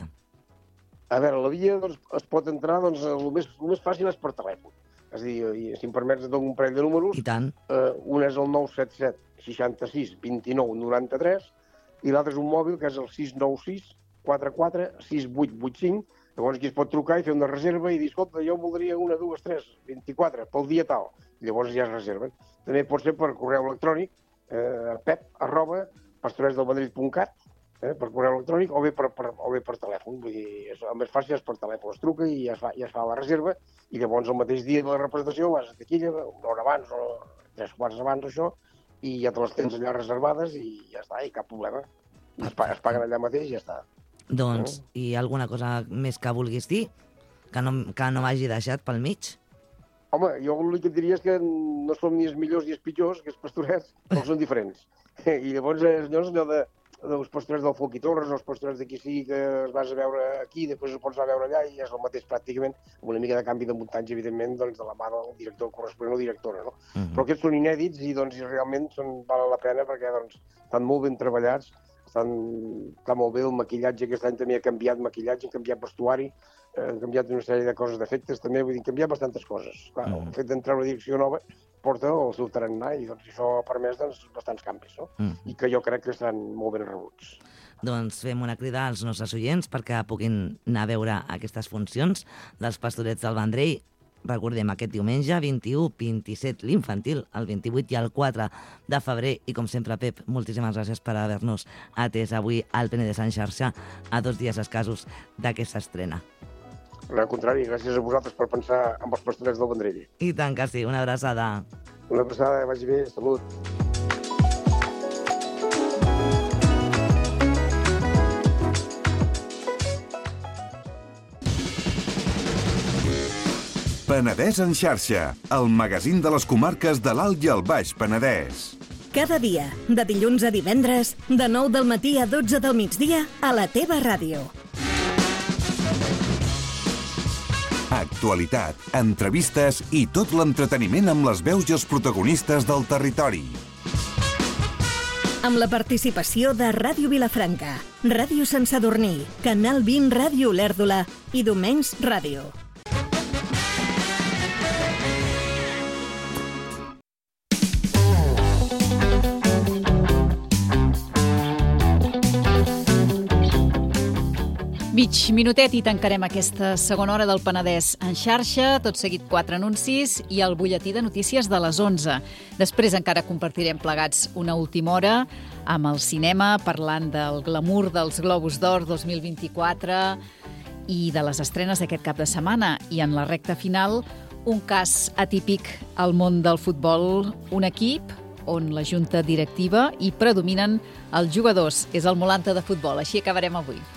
A veure, la via es pot entrar, el més fàcil és per telèfon. És a dir, si em permets, et dono un parell de números. I tant. Un és el 977 66 29 93 i l'altre és un mòbil que és el 696 44 6885. Llavors aquí es pot trucar i fer una reserva i dir, escolta, jo voldria 1, 2, 3, 24 pel dia tal. Llavors ja es reserven. També pot ser per correu electrònic, pep@pastoresdelvendrell.cat, per correu electrònic, o bé per telèfon. Vull dir, el més fàcil és per telèfon. Es truca i ja es fa la reserva, i llavors el mateix dia de la representació vas a taquilla, una hora abans o 3 quarts abans, això, i ja te les tens allà reservades i ja està, i cap problema. Es paguen allà mateix i ja està. Doncs, hi ha alguna cosa més que vulguis dir? Que no m'hagi deixat pel mig? Home, jo l'únic que et diria és que no som ni els millors ni els pitjors, que els pastorets, però són diferents. I llavors, allò dels pastorets del Foc i Torres, els pastorets d'aquí sí que els vas a veure aquí, després els pots anar a veure allà, i és el mateix pràcticament, amb una mica de canvi de muntatge, evidentment, doncs, de la mà del director corresponent o directora, no? Però aquests són inèdits i doncs, realment valen la pena perquè doncs, estan molt ben treballats, està molt bé el maquillatge, aquest any també ha canviat maquillatge, ha canviat vestuari, han canviat una sèrie de coses d'efectes també, vull dir, han canviat bastantes coses. Clar, el fet d'entrar a una direcció nova porta el seu tarannà i doncs, això ha permès bastants canvis, no? I que jo crec que estan molt ben rebuts. Doncs fem una crida als nostres oients perquè puguin anar a veure aquestes funcions dels Pastorets del Vendrell. Recordem, aquest diumenge, 21, 27, l'infantil, el 28 i el 4 de febrer. I com sempre, Pep, moltíssimes gràcies per haver-nos atès avui al Penedès en xarxa a 2 dies escassos d'aquesta estrena. Al contrari, gràcies a vosaltres per pensar en els Pastorets del Vendrell. I tant que sí, una abraçada. Una abraçada, vagi bé, salut. Penedès en xarxa, el magazín de les comarques de l'Alt i el Baix Penedès. Cada dia, de dilluns a divendres, de 9 del matí a 12 del migdia, a la teva ràdio. Actualitat, entrevistes i tot l'entreteniment amb les veus i els protagonistes del territori. Amb la participació de Ràdio Vilafranca, Ràdio Sant Sadurní, Canal 20 Ràdio Olèrdola i Domens Ràdio. Mig minutet i tancarem aquesta segona hora del Penedès en xarxa, tot seguit 4 anuncis i el butlletí de notícies de les 11. Després encara compartirem plegats una última hora amb el cinema, parlant del glamour dels Globus d'Or 2024 i de les estrenes d'aquest cap de setmana. I en la recta final, un cas atípic al món del futbol, un equip on la junta directiva hi predominen els jugadors. És el Molanta de futbol, així acabarem avui.